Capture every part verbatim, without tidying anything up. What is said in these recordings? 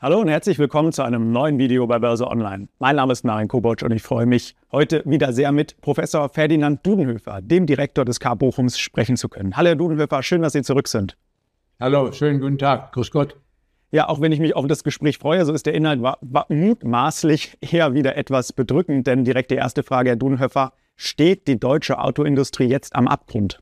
Hallo und herzlich willkommen zu einem neuen Video bei Börse Online. Mein Name ist Martin Koboc und ich freue mich, heute wieder sehr mit Professor Ferdinand Dudenhöfer, dem Direktor des K Bochums, sprechen zu können. Hallo Herr Dudenhöfer, schön, dass Sie zurück sind. Hallo, schönen guten Tag, grüß Gott. Ja, auch wenn ich mich auf das Gespräch freue, so ist der Inhalt wa- wa- mutmaßlich eher wieder etwas bedrückend, denn direkt die erste Frage, Herr Dudenhöfer, steht die deutsche Autoindustrie jetzt am Abgrund?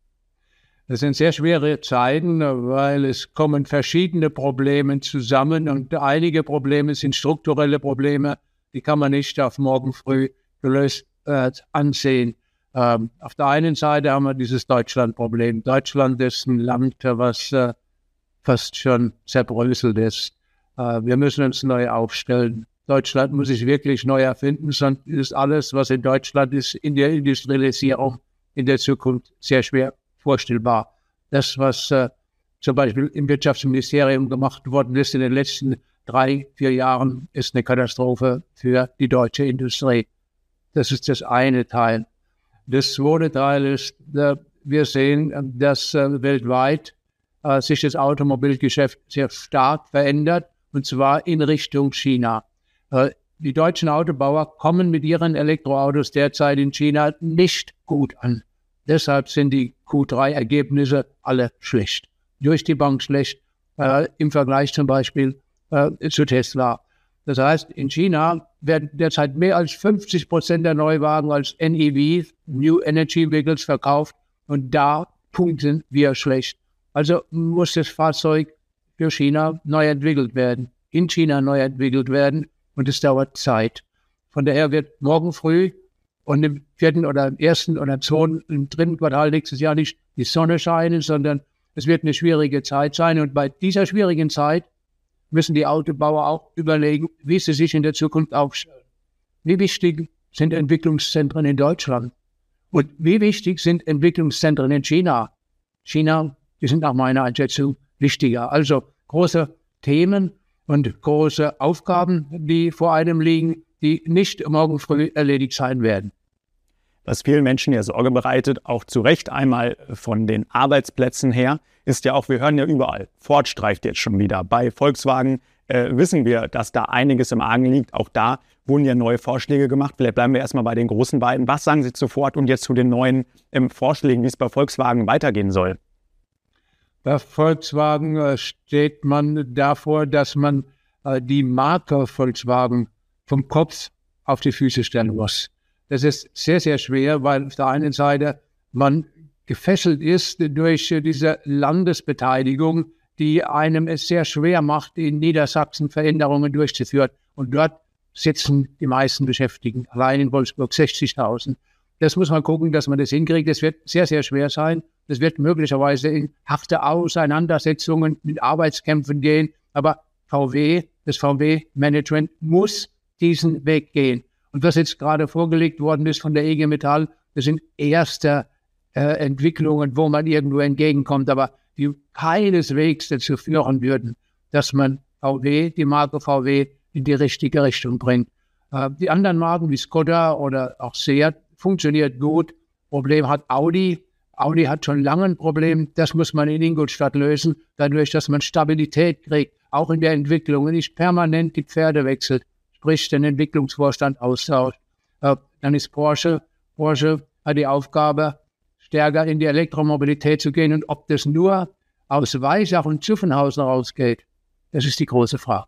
Das sind sehr schwere Zeiten, weil es kommen verschiedene Probleme zusammen und einige Probleme sind strukturelle Probleme, die kann man nicht auf morgen früh gelöst äh, ansehen. Ähm, auf der einen Seite haben wir dieses Deutschland-Problem. Deutschland ist ein Land, was äh, fast schon zerbröselt ist. Äh, wir müssen uns neu aufstellen. Deutschland muss sich wirklich neu erfinden, sonst ist alles, was in Deutschland ist, in der Industrialisierung in der Zukunft sehr schwer vorstellbar. Das, was äh, zum Beispiel im Wirtschaftsministerium gemacht worden ist in den letzten drei, vier Jahren, ist eine Katastrophe für die deutsche Industrie. Das ist das eine Teil. Das zweite Teil ist, äh, wir sehen, dass äh, weltweit äh, sich das Automobilgeschäft sehr stark verändert, und zwar in Richtung China. Äh, die deutschen Autobauer kommen mit ihren Elektroautos derzeit in China nicht gut an. Deshalb sind die Q drei Ergebnisse alle schlecht. Durch die Bank schlecht, äh, im Vergleich zum Beispiel äh, zu Tesla. Das heißt, in China werden derzeit mehr als fünfzig Prozent der Neuwagen als N E V, New Energy Vehicles, verkauft. Und da punkten wir schlecht. Also muss das Fahrzeug für China neu entwickelt werden, in China neu entwickelt werden. Und es dauert Zeit. Von daher wird morgen früh und im vierten oder im ersten oder im zweiten, im dritten Quartal nächstes Jahr nicht die Sonne scheinen, sondern es wird eine schwierige Zeit sein. Und bei dieser schwierigen Zeit müssen die Autobauer auch überlegen, wie sie sich in der Zukunft aufstellen. Wie wichtig sind Entwicklungszentren in Deutschland? Und wie wichtig sind Entwicklungszentren in China? China, die sind nach meiner Einschätzung wichtiger. Also große Themen und große Aufgaben, die vor einem liegen, die nicht morgen früh erledigt sein werden. Was vielen Menschen ja Sorge bereitet, auch zu Recht einmal von den Arbeitsplätzen her, ist ja auch, wir hören ja überall, Ford streikt jetzt schon wieder. Bei Volkswagen äh, wissen wir, dass da einiges im Argen liegt. Auch da wurden ja neue Vorschläge gemacht. Vielleicht bleiben wir erstmal bei den großen beiden. Was sagen Sie zu Ford und jetzt zu den neuen ähm, Vorschlägen, wie es bei Volkswagen weitergehen soll? Bei Volkswagen äh, steht man davor, dass man äh, die Marke Volkswagen vom Kopf auf die Füße stellen muss. Das ist sehr, sehr schwer, weil auf der einen Seite man gefesselt ist durch diese Landesbeteiligung, die einem es sehr schwer macht, in Niedersachsen Veränderungen durchzuführen. Und dort sitzen die meisten Beschäftigten, allein in Wolfsburg sechzigtausend. Das muss man gucken, dass man das hinkriegt. Das wird sehr, sehr schwer sein. Das wird möglicherweise in harte Auseinandersetzungen mit Arbeitskämpfen gehen. Aber V W, das V W-Management muss diesen Weg gehen. Und was jetzt gerade vorgelegt worden ist von der I G Metall, das sind erste äh, Entwicklungen, wo man irgendwo entgegenkommt, aber die keineswegs dazu führen würden, dass man V W, die Marke V W, in die richtige Richtung bringt. Äh, die anderen Marken wie Skoda oder auch Seat funktioniert gut. Problem hat Audi. Audi hat schon lange ein Problem, das muss man in Ingolstadt lösen, dadurch, dass man Stabilität kriegt, auch in der Entwicklung und nicht permanent die Pferde wechselt, sprich den Entwicklungsvorstand austauscht. Äh, dann ist Porsche. Porsche hat die Aufgabe, stärker in die Elektromobilität zu gehen. Und ob das nur aus Weissach und Zuffenhausen rausgeht, das ist die große Frage.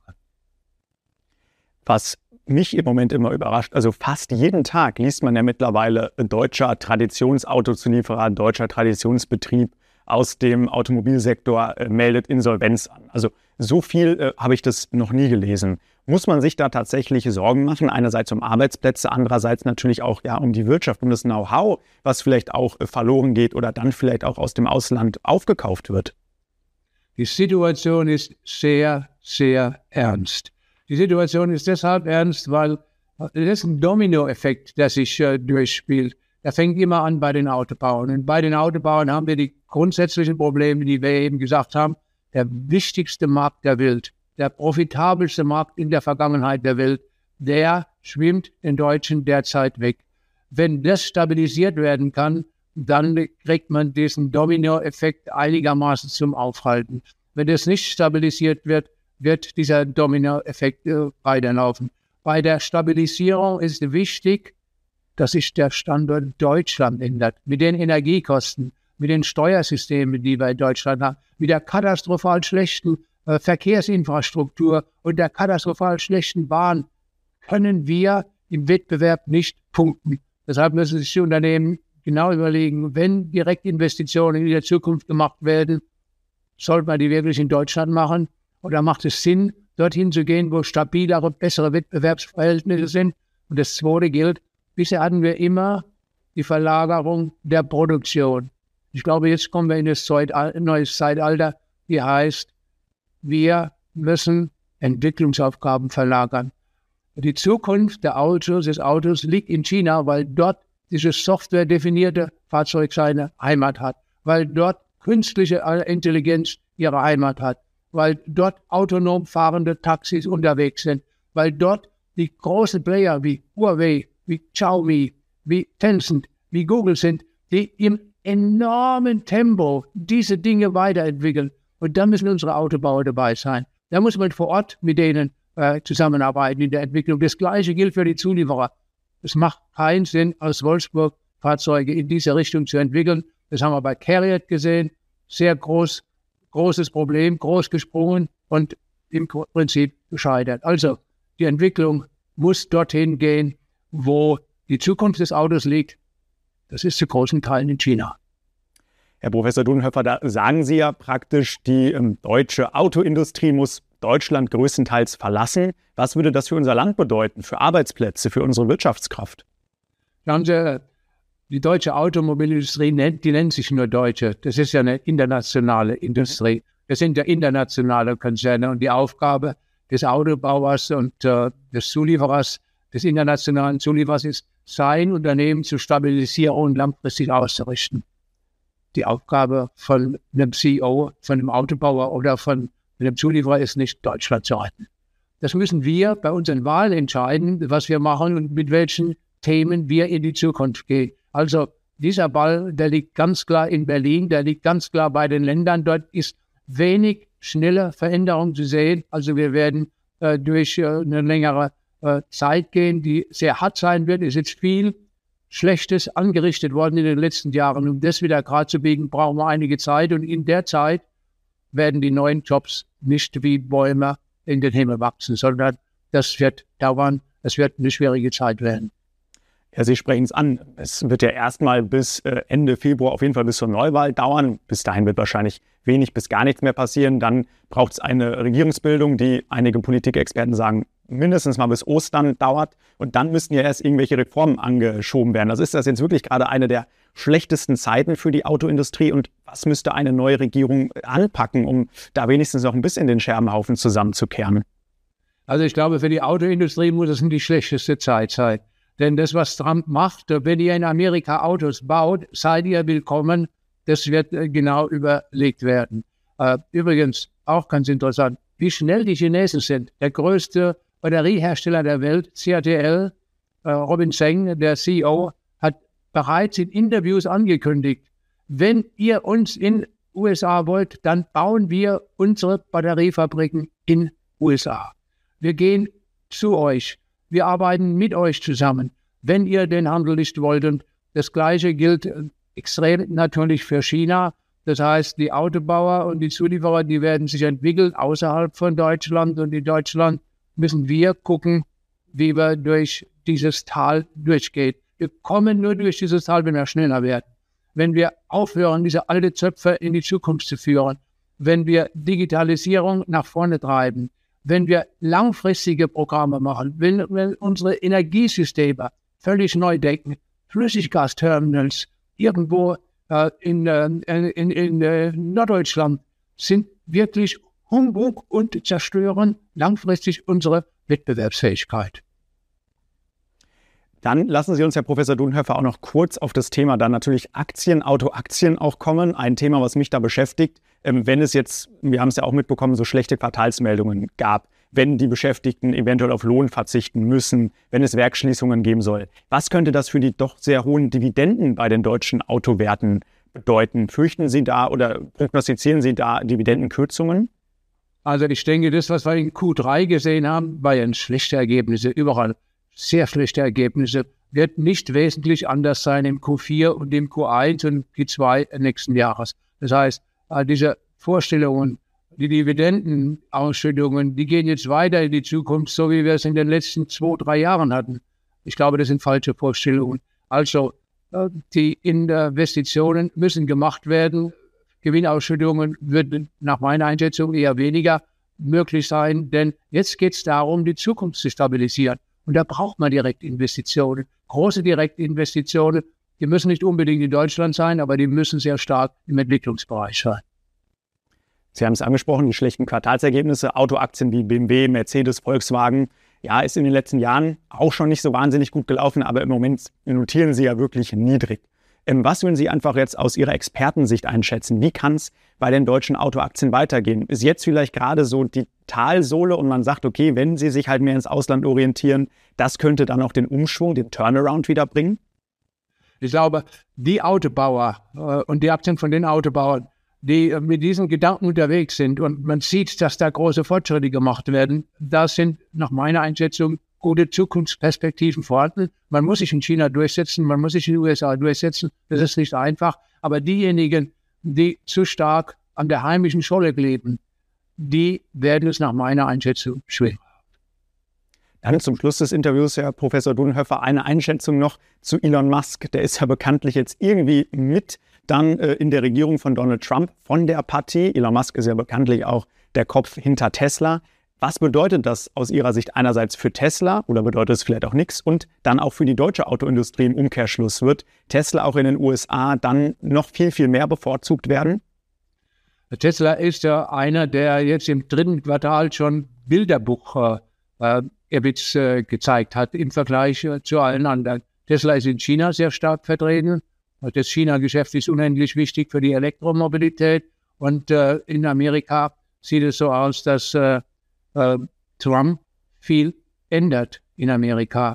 Was mich im Moment immer überrascht, also fast jeden Tag liest man ja mittlerweile deutscher Traditionsautozulieferer, deutscher Traditionsbetrieb aus dem Automobilsektor äh, meldet Insolvenz an. Also so viel äh, habe ich das noch nie gelesen. Muss man sich da tatsächlich Sorgen machen? Einerseits um Arbeitsplätze, andererseits natürlich auch ja um die Wirtschaft, um das Know-how, was vielleicht auch äh, verloren geht oder dann vielleicht auch aus dem Ausland aufgekauft wird. Die Situation ist sehr, sehr ernst. Die Situation ist deshalb ernst, weil das ist ein Dominoeffekt, der sich äh, durchspielt. Der fängt immer an bei den Autobauern. Und bei den Autobauern haben wir die grundsätzlichen Probleme, die wir eben gesagt haben. Der wichtigste Markt der Welt, der profitabelste Markt in der Vergangenheit der Welt, der schwimmt den Deutschen derzeit weg. Wenn das stabilisiert werden kann, dann kriegt man diesen Dominoeffekt einigermaßen zum Aufhalten. Wenn das nicht stabilisiert wird, wird dieser Dominoeffekt äh, weiterlaufen. Bei der Stabilisierung ist wichtig, dass sich der Standort Deutschland ändert. Mit den Energiekosten, mit den Steuersystemen, die wir in Deutschland haben, mit der katastrophal schlechten äh, Verkehrsinfrastruktur und der katastrophal schlechten Bahn können wir im Wettbewerb nicht punkten. Deshalb müssen sich die Unternehmen genau überlegen, wenn Direktinvestitionen in der Zukunft gemacht werden, sollte man die wirklich in Deutschland machen oder macht es Sinn, dorthin zu gehen, wo stabilere, bessere Wettbewerbsverhältnisse sind? Und das Zweite gilt, bisher hatten wir immer die Verlagerung der Produktion. Ich glaube, jetzt kommen wir in das neues Zeitalter, die heißt, wir müssen Entwicklungsaufgaben verlagern. Die Zukunft der Autos, des Autos liegt in China, weil dort diese softwaredefinierte Fahrzeug seine Heimat hat, weil dort künstliche Intelligenz ihre Heimat hat, weil dort autonom fahrende Taxis unterwegs sind, weil dort die großen Player wie Huawei, wie Xiaomi, wie Tencent, wie Google sind, die im enormen Tempo diese Dinge weiterentwickeln. Und da müssen unsere Autobauer dabei sein. Da muss man vor Ort mit denen äh, zusammenarbeiten in der Entwicklung. Das Gleiche gilt für die Zulieferer. Es macht keinen Sinn, aus Wolfsburg Fahrzeuge in diese Richtung zu entwickeln. Das haben wir bei Cariad gesehen. Sehr groß, großes Problem, groß gesprungen und im Prinzip gescheitert. Also die Entwicklung muss dorthin gehen, wo die Zukunft des Autos liegt. Das ist zu großen Teilen in China. Herr Professor Dunhöfer, da sagen Sie ja praktisch, die ähm, deutsche Autoindustrie muss Deutschland größtenteils verlassen. Was würde das für unser Land bedeuten, für Arbeitsplätze, für unsere Wirtschaftskraft? Schauen Sie, die deutsche Automobilindustrie, nennt, die nennt sich nur Deutsche. Das ist ja eine internationale Industrie. Wir sind ja internationale Konzerne und die Aufgabe des Autobauers und äh, des Zulieferers, des internationalen Zulieferers ist, sein Unternehmen zu stabilisieren und langfristig auszurichten. Die Aufgabe von einem C E O, von einem Autobauer oder von einem Zulieferer ist nicht, Deutschland zu retten. Das müssen wir bei unseren Wahlen entscheiden, was wir machen und mit welchen Themen wir in die Zukunft gehen. Also dieser Ball, der liegt ganz klar in Berlin, der liegt ganz klar bei den Ländern. Dort ist wenig schnelle Veränderung zu sehen. Also wir werden äh, durch äh, eine längere äh, Zeit gehen, die sehr hart sein wird. Es ist viel Schlechtes angerichtet worden in den letzten Jahren. Um das wieder gerade zu biegen, brauchen wir einige Zeit. Und in der Zeit werden die neuen Jobs nicht wie Bäume in den Himmel wachsen, sondern das wird dauern. Es wird eine schwierige Zeit werden. Ja, Sie sprechen es an. Es wird ja erstmal bis äh, Ende Februar, auf jeden Fall bis zur Neuwahl dauern. Bis dahin wird wahrscheinlich wenig bis gar nichts mehr passieren. Dann braucht es eine Regierungsbildung, die einige Politikexperten sagen, mindestens mal bis Ostern dauert. Und dann müssten ja erst irgendwelche Reformen angeschoben werden. Also ist das jetzt wirklich gerade eine der schlechtesten Zeiten für die Autoindustrie? Und was müsste eine neue Regierung anpacken, um da wenigstens noch ein bisschen den Scherbenhaufen zusammenzukehren? Also ich glaube, für die Autoindustrie muss es nicht die schlechteste Zeit sein. Denn das, was Trump macht, wenn ihr in Amerika Autos baut, seid ihr willkommen. Das wird genau überlegt werden. Äh, übrigens, auch ganz interessant, wie schnell die Chinesen sind. Der größte Batteriehersteller der Welt, C A T L, äh, Robin Zeng, der C E O, hat bereits in Interviews angekündigt, wenn ihr uns in U S A wollt, dann bauen wir unsere Batteriefabriken in U S A. Wir gehen zu euch. Wir arbeiten mit euch zusammen, wenn ihr den Handel nicht wollt. Und das Gleiche gilt extrem natürlich für China. Das heißt, die Autobauer und die Zulieferer, die werden sich entwickeln außerhalb von Deutschland. Und in Deutschland müssen wir gucken, wie wir durch dieses Tal durchgehen. Wir kommen nur durch dieses Tal, wenn wir schneller werden. Wenn wir aufhören, diese alte Zöpfe in die Zukunft zu führen. Wenn wir Digitalisierung nach vorne treiben. Wenn wir langfristige Programme machen, wenn wir unsere Energiesysteme völlig neu denken, Flüssiggasterminals irgendwo äh, in, äh, in, in äh, Norddeutschland sind wirklich Humbug und zerstören langfristig unsere Wettbewerbsfähigkeit. Dann lassen Sie uns, Herr Professor Dunhöfer, auch noch kurz auf das Thema dann natürlich Aktien, Autoaktien auch kommen. Ein Thema, was mich da beschäftigt. Ähm, wenn es jetzt, wir haben es ja auch mitbekommen, so schlechte Quartalsmeldungen gab, wenn die Beschäftigten eventuell auf Lohn verzichten müssen, wenn es Werksschließungen geben soll. Was könnte das für die doch sehr hohen Dividenden bei den deutschen Autowerten bedeuten? Fürchten Sie da oder prognostizieren Sie da Dividendenkürzungen? Also ich denke, das, was wir in Q drei gesehen haben, war ja schlechte Ergebnisse, überall sehr schlechte Ergebnisse, wird nicht wesentlich anders sein im Q vier und im Q eins und Q zwei nächsten Jahres. Das heißt, diese Vorstellungen, die Dividendenausschüttungen, die gehen jetzt weiter in die Zukunft, so wie wir es in den letzten zwei, drei Jahren hatten. Ich glaube, das sind falsche Vorstellungen. Also die Investitionen müssen gemacht werden. Gewinnausschüttungen würden nach meiner Einschätzung eher weniger möglich sein, denn jetzt geht es darum, die Zukunft zu stabilisieren. Und da braucht man Direktinvestitionen, große Direktinvestitionen. Die müssen nicht unbedingt in Deutschland sein, aber die müssen sehr stark im Entwicklungsbereich sein. Sie haben es angesprochen, die schlechten Quartalsergebnisse, Autoaktien wie B M W, Mercedes, Volkswagen. Ja, ist in den letzten Jahren auch schon nicht so wahnsinnig gut gelaufen, aber im Moment notieren sie ja wirklich niedrig. Ähm, was würden Sie einfach jetzt aus Ihrer Expertensicht einschätzen? Wie kann es bei den deutschen Autoaktien weitergehen? Ist jetzt vielleicht gerade so die Talsohle und man sagt, okay, wenn sie sich halt mehr ins Ausland orientieren, das könnte dann auch den Umschwung, den Turnaround wieder bringen? Ich glaube, die Autobauer äh, und die Aktien von den Autobauern, die äh, mit diesen Gedanken unterwegs sind und man sieht, dass da große Fortschritte gemacht werden, da sind nach meiner Einschätzung gute Zukunftsperspektiven vorhanden. Man muss sich in China durchsetzen, man muss sich in den U S A durchsetzen. Das ist nicht einfach. Aber diejenigen, die zu stark an der heimischen Scholle kleben, die werden es nach meiner Einschätzung schwer. Dann zum Schluss des Interviews, Herr Professor Dudenhöfer, eine Einschätzung noch zu Elon Musk. Der ist ja bekanntlich jetzt irgendwie mit dann äh, in der Regierung von Donald Trump von der Partie. Elon Musk ist ja bekanntlich auch der Kopf hinter Tesla. Was bedeutet das aus Ihrer Sicht einerseits für Tesla oder bedeutet es vielleicht auch nichts und dann auch für die deutsche Autoindustrie im Umkehrschluss? Wird Tesla auch in den U S A dann noch viel, viel mehr bevorzugt werden? Tesla ist ja einer, der jetzt im dritten Quartal schon Bilderbuch äh, Ebits äh, gezeigt hat im Vergleich äh, zu allen anderen. Tesla ist in China sehr stark vertreten. Das China-Geschäft ist unendlich wichtig für die Elektromobilität und äh, in Amerika sieht es so aus, dass äh, Uh, Trump viel ändert in Amerika.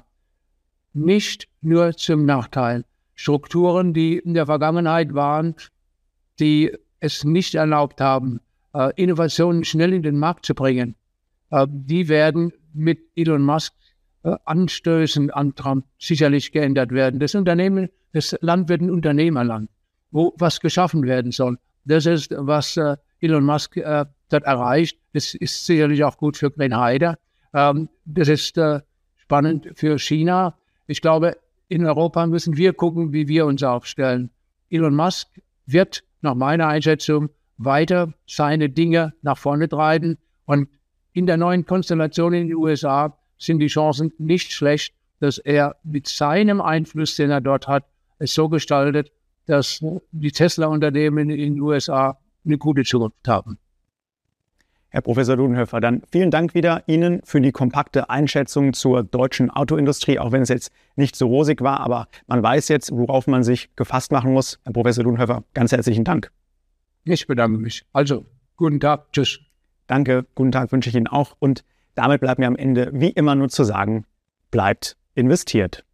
Nicht nur zum Nachteil. Strukturen, die in der Vergangenheit waren, die es nicht erlaubt haben, uh, Innovationen schnell in den Markt zu bringen, uh, die werden mit Elon Musk uh, Anstößen an Trump sicherlich geändert werden. Das Unternehmen, das Land wird ein Unternehmerland, wo was geschaffen werden soll. Das ist, was uh, Elon Musk uh, dort erreicht. Das ist sicherlich auch gut für Greenhider. Ähm, das ist äh, spannend für China. Ich glaube, in Europa müssen wir gucken, wie wir uns aufstellen. Elon Musk wird nach meiner Einschätzung weiter seine Dinge nach vorne treiben. Und in der neuen Konstellation in den U S A sind die Chancen nicht schlecht, dass er mit seinem Einfluss, den er dort hat, es so gestaltet, dass die Tesla-Unternehmen in den U S A eine gute Zukunft haben. Herr Professor Dudenhöfer, dann vielen Dank wieder Ihnen für die kompakte Einschätzung zur deutschen Autoindustrie, auch wenn es jetzt nicht so rosig war, aber man weiß jetzt, worauf man sich gefasst machen muss. Herr Professor Dudenhöfer, ganz herzlichen Dank. Ich bedanke mich. Also, guten Tag, tschüss. Danke, guten Tag wünsche ich Ihnen auch und damit bleibt mir am Ende wie immer nur zu sagen, bleibt investiert.